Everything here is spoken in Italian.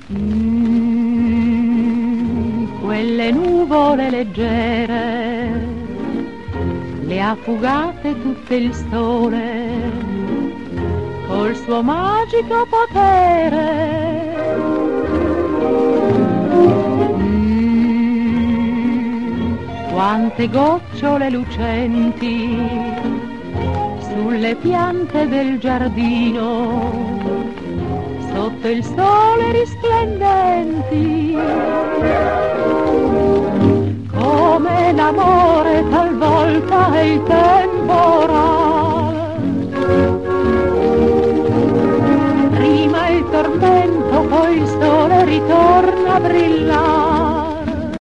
Quelle nuvole leggere le ha fugate tutte il sole col suo magico potere. Quante gocciole lucenti sulle piante del giardino, sotto il sole risplendenti, come l'amore talvolta è il tempo